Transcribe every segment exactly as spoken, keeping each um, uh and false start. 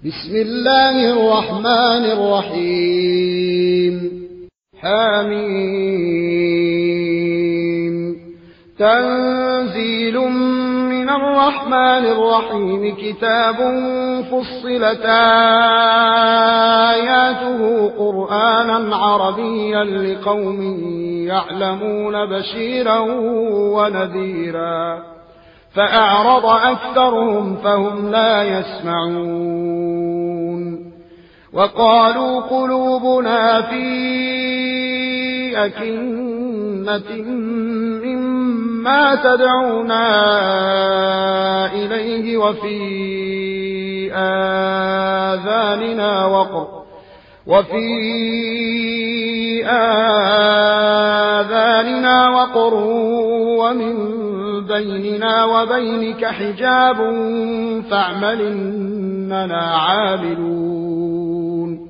بسم الله الرحمن الرحيم حميم تنزيل من الرحمن الرحيم كتاب فصلت آياته قرآنا عربيا لقوم يعلمون بشيرا ونذيرا فأعرض أكثرهم فهم لا يسمعون وقالوا قلوبنا في أكنة مما تدعونا إليه وفي آذاننا وقر وفي آذاننا وقر ومن بيننا وبينك حجاب فاعمل إننا عاملون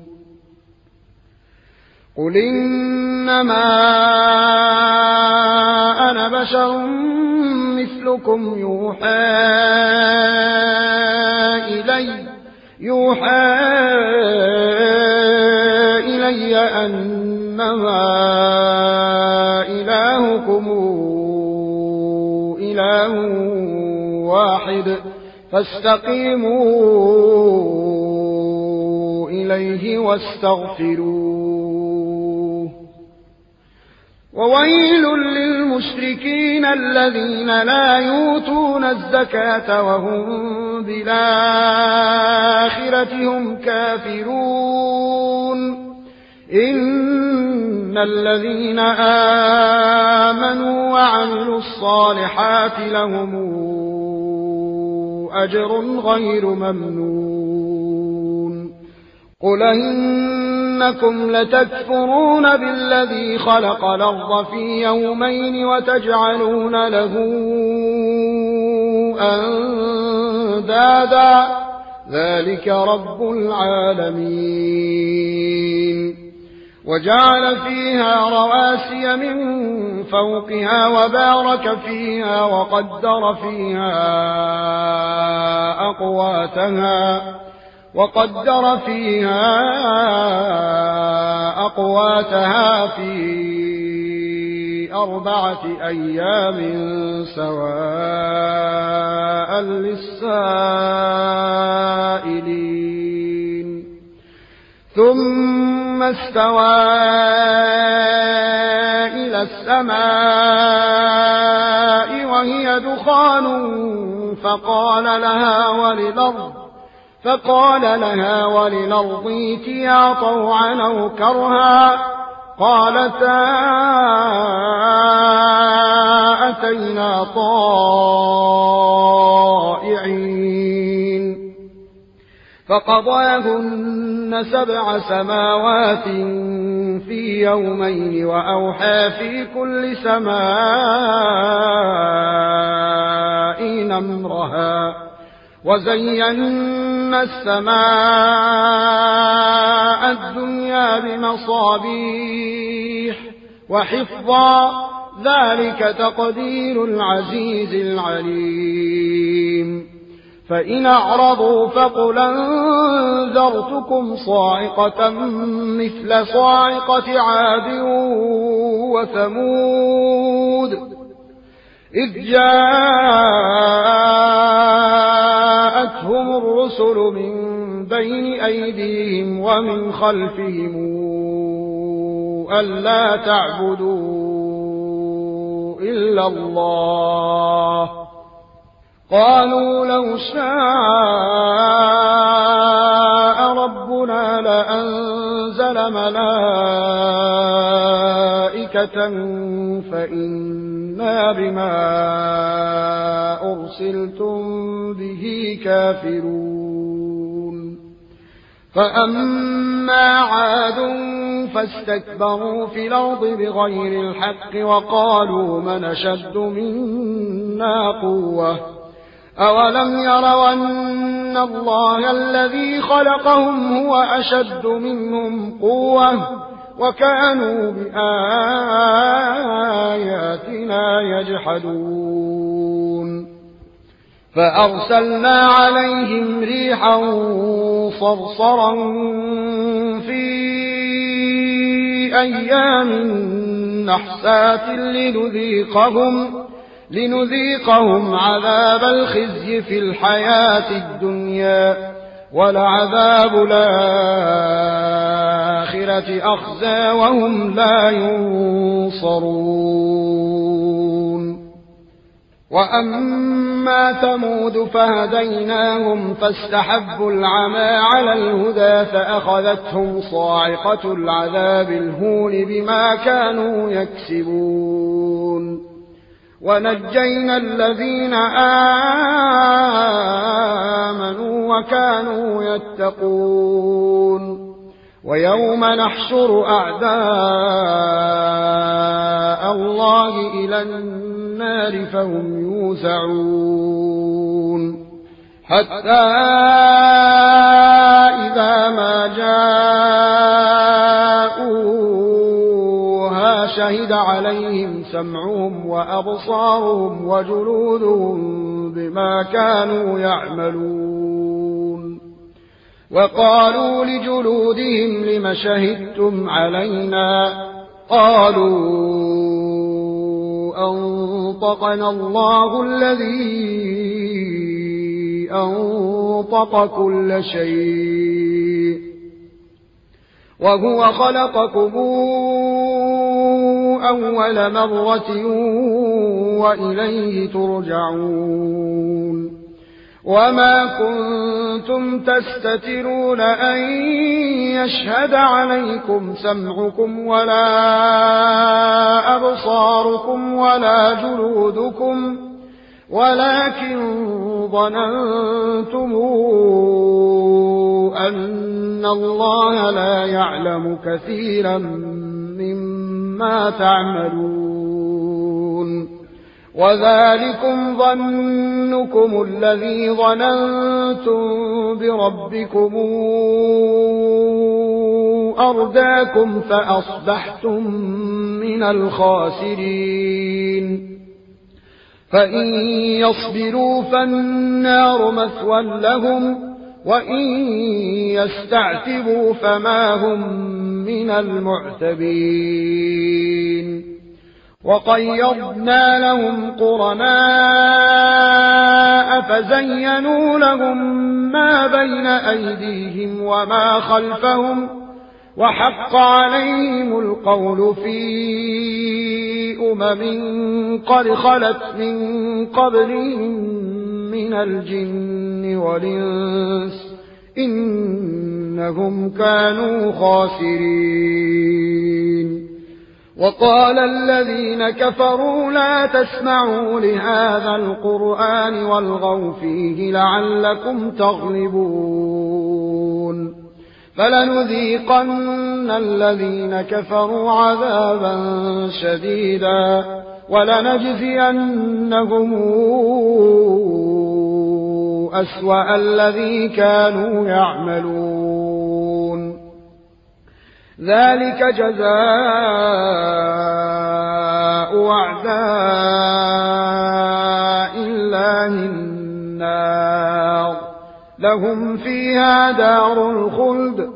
قل إنما أنا بشر مثلكم يوحى إلي يوحى إلي أنما إلهكم إله واحد فاستقيموا إليه واستغفروه وويل للمشركين الذين لا يؤتون الزكاة وهم بالآخرة هم كافرون إن الذين آمنوا وعملوا الصالحات لهم أجر غير ممنون قل إنكم لتكفرون بالذي خلق الأرض في يومين وتجعلون له أندادا ذلك رب العالمين وجعل فيها رواسي من فوقها وبارك فيها وقدر فيها أقواتها وقدر فيها أقواتها في أربعة أيام سواء للسائلين ثم استوى إلى السماء وهي دخان فقال لها وللأرض فقال لها وللأرض ائتيا طوعا أو كرها قالتا أتينا طائعين فقضاهن سبع سماوات في يومين وأوحى في كل سماء أمرها وزينا السماء الدنيا بمصابيح وحفظا ذلك تقدير العزيز العليم فإن أعرضوا فقل أنذرتكم صاعقة مثل صاعقة عاد وثمود إذ جاءتهم الرسل من بين أيديهم ومن خلفهم ألا تعبدوا إلا الله قالوا لو شاء ربنا لأنزل ملائكة فإنا بما أرسلتم به كافرون فأما عاد فاستكبروا في الأرض بغير الحق وقالوا من أشد منا قوة أولم يروا أن الله الذي خلقهم هو أشد منهم قوة وكانوا بآياتنا يجحدون فأرسلنا عليهم ريحا صرصرا في أيام نحسات لنذيقهم, لنذيقهم عذاب الخزي في الحياة الدنيا ولعذاب الآخرة أخزى وهم لا ينصرون. وأما ثمود فهديناهم فاستحبوا العمى على الهدى فأخذتهم صاعقة العذاب الهون بما كانوا يكسبون. ونجينا الذين آمنوا وكانوا يتقون. ويوم نحشر أعداء الله إلى النار فهم يوزعون حتى إذا ما جاءوها شهد عليهم سمعهم وأبصارهم وجلودهم بما كانوا يعملون. وقالوا لجلودهم لم شهدتم علينا؟ قالوا أنطقنا الله الذي أنطق كل شيء وهو خلقكم أول مرة وإليه ترجعون. وما كنتم تستترون أن يشهد عليكم سمعكم ولا أبصاركم ولا جلودكم ولكن ظننتم أن الله لا يعلم كثيرا مما تعملون. وذلكم ظنكم الذي ظننتم بربكم أرداكم فأصبحتم من الخاسرين. فإن يصبروا فالنار مثوى لهم وإن يستعتبوا فما هم من المعتبين. وقيضنا لهم قرناء فزينوا لهم ما بين أيديهم وما خلفهم وحق عليهم القول في أمم قد خلت من قبلهم من الجن والإنس إنهم كانوا خاسرين. وقال الذين كفروا لا تسمعوا لهذا القرآن والغوا فيه لعلكم تغلبون. فلنذيقن الذين كفروا عذابا شديدا ولنجزينهم أسوأ الذي كانوا يعملون. ذلك جزاء أعداء الله النار لهم فيها دار الخلد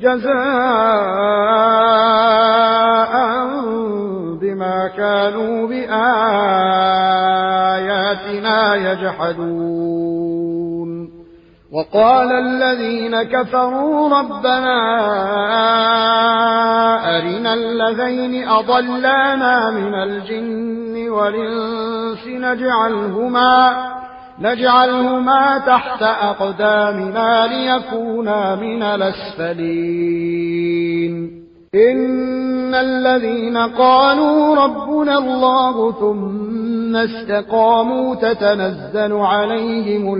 جزاء بما كانوا بآياتنا يجحدون. وقال الذين كفروا ربنا أرنا الذين أضلانا من الجن والإنس نجعلهما, نجعلهما تحت أقدامنا ليكونا من الأسفلين. إن الذين قالوا ربنا الله ثم استقاموا تتنزل عليهم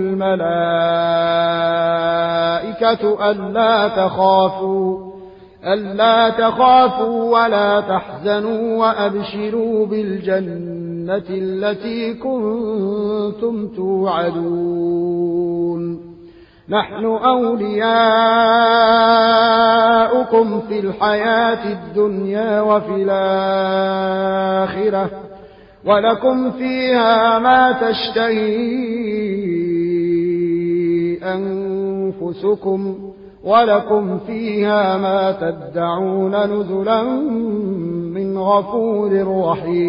الملائكة ألا تخافوا ألا تخافوا ولا تحزنوا وأبشروا بالجنة التي كنتم توعدون. نحن أولياؤكم في الحياة الدنيا وفي الآخرة ولكم فيها ما تشتهي أنفسكم ولكم فيها ما تدعون نزلا من غفور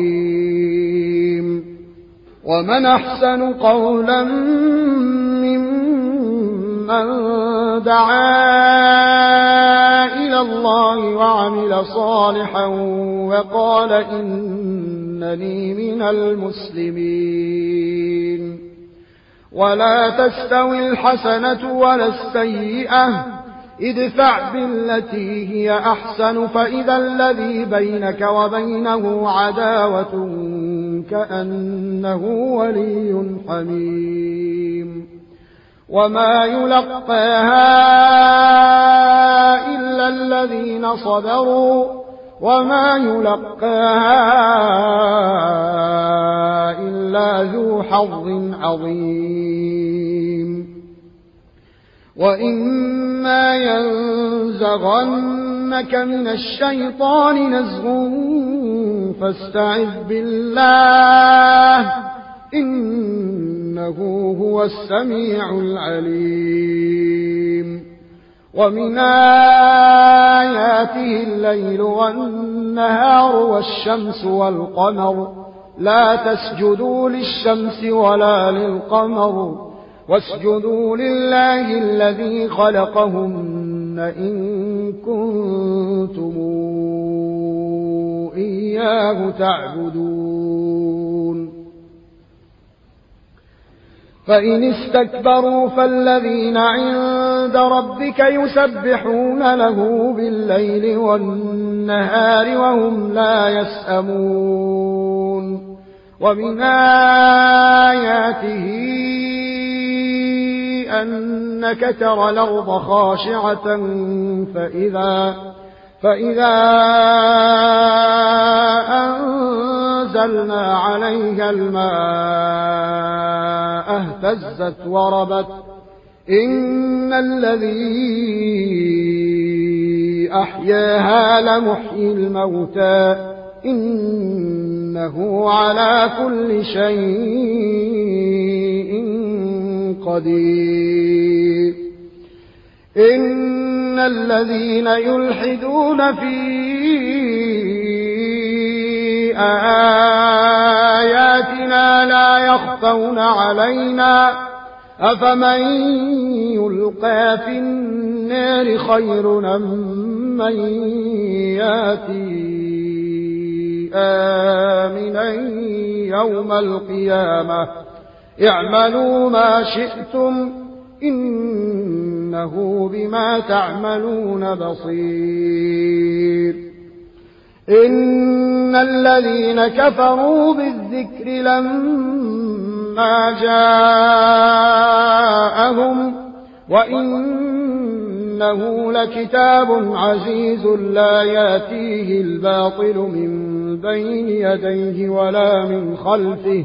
رحيم. ومن أحسن قولا ممن دعا إلى الله وعمل صالحا وقال إنني من المسلمين. ولا تستوي الحسنة ولا السيئة ادفع بالتي هي أحسن فإذا الذي بينك وبينه عداوة كأنه ولي حميم. وما يلقاها إلا الذين صبروا وما يلقاها إلا ذو حظ عظيم. وإما ينزغنك من الشيطان نزغ فاستعذ بالله إنه هو السميع العليم. ومن آياته الليل والنهار والشمس والقمر لا تسجدوا للشمس ولا للقمر واسجدوا لله الذي خلقهن إن كنتم إياه تعبدون. فإن استكبروا فالذين عند ربك يسبحون له بالليل والنهار وهم لا يسأمون. ومن آياته أنك ترى الأرض خاشعة فإذا, فإذا أنزلنا عليها الماء اهتزت وربت إن الذي أحياها لمحيي الموتى إنه على كل شيء قدير. إن الذين يلحدون في آياتنا لا يخفون علينا أفمن يلقى في النار خير أم من ياتي آمنا يوم القيامة اعملوا ما شئتم إنه بما تعملون بصير. إن الذين كفروا بالذكر لما جاءهم وإنه لكتاب عزيز لا يأتيه الباطل من بين يديه ولا من خلفه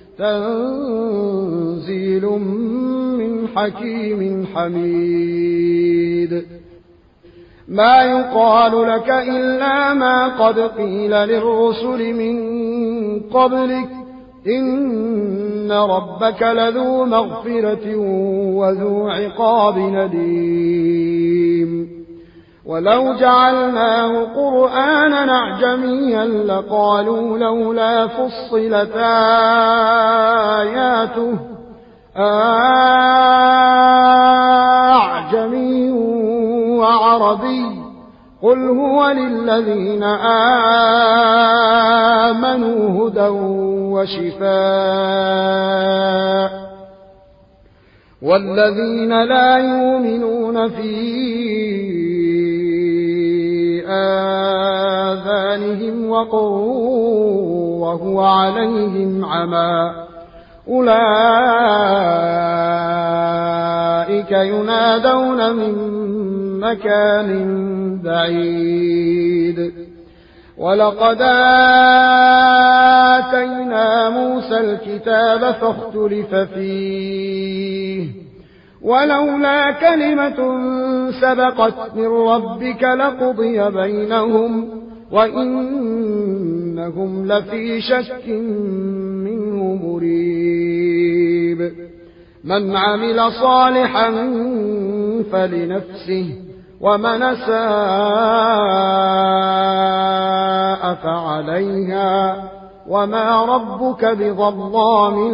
تنزيل من حكيم حميد. ما يقال لك إلا ما قد قيل للرسل من قبلك إن ربك لذو مغفرة وذو عقاب نديم. ولو جعلناه قرآنا أعجميا لقالوا لولا فصلت آياته أعجمي وعربي قل هو للذين آمنوا هدى وشفاء والذين لا يؤمنون في آذانهم وقر وهو عليهم عمى أولئك ينادون من مكان بعيد. ولقد آتينا موسى الكتاب فاختلف فيه ولولا كلمة سبقت من ربك لقضي بينهم وإنهم إنهم لفي شك منه مريب من عمل صالحا فلنفسه ومن أساء فعليها وما ربك بظلام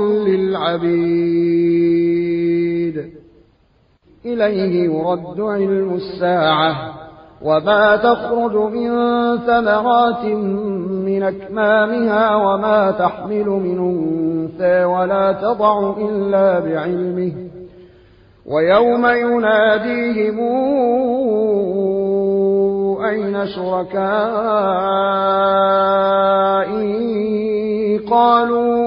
للعبيد إليه يرد علم الساعة وما تخرج من ثمرات من أكمامها وما تحمل من أنثى ولا تضع إلا بعلمه ويوم يناديهم أين شركائي قالوا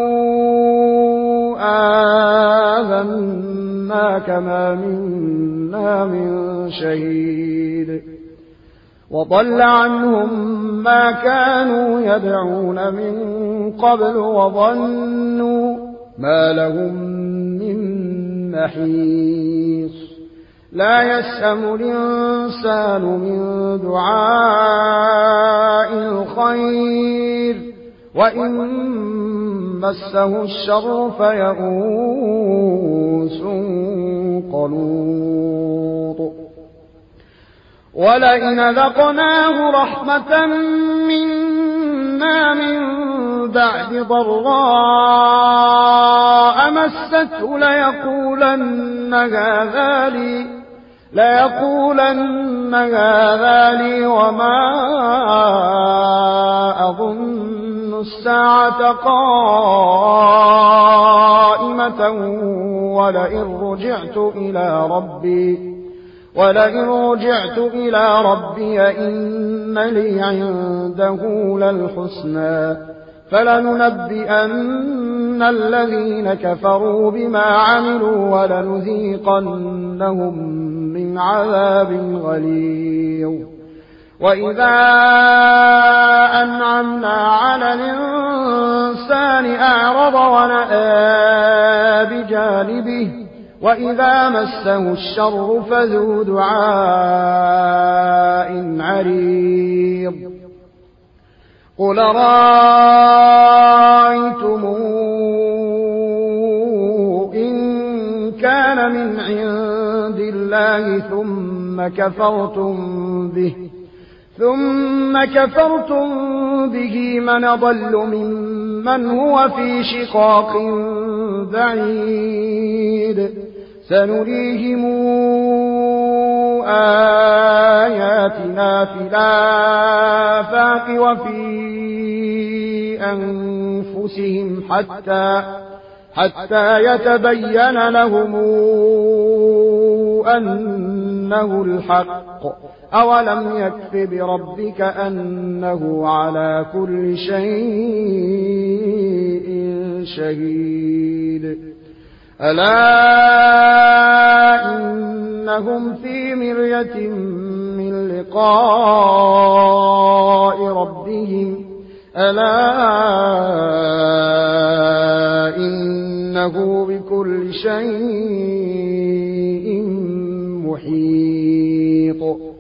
آذناك ما منا من شهيد وضل عنهم ما كانوا يدعون من قبل وظنوا ما لهم من محيص لا يسأم الإنسان من دعاء الخير وإن مسه الشر فيئوس قنوط ولئن ذقناه رحمة منا من بعد ضراء مسته ليقولن هذا لي ليقولن هذا لي وما أظن الساعة قائمة ولئن رجعت إلى ربي ولئن رجعت إلى ربي إن لي عنده للحسنى فلننبئن الذين كفروا بما عملوا ولنذيقنهم من عذاب غليظ وإذا أنعمنا على الإنسان أعرض ونأى بجانبه وإذا مسه الشر فذو دعاء عريض قل رأيتم إن كان من عند الله ثم كفرتم به ثم كفرتم به من ضل ممن هو في شقاق بعيد سنريهم آياتنا في الآفاق وفي أنفسهم حتى حتى يتبين لهم أنه الحق أولم يكف بربك أنه على كل شيء شهيد ألا إنهم في مرية من لقاء ربهم ألا إنه بكل شيء محيط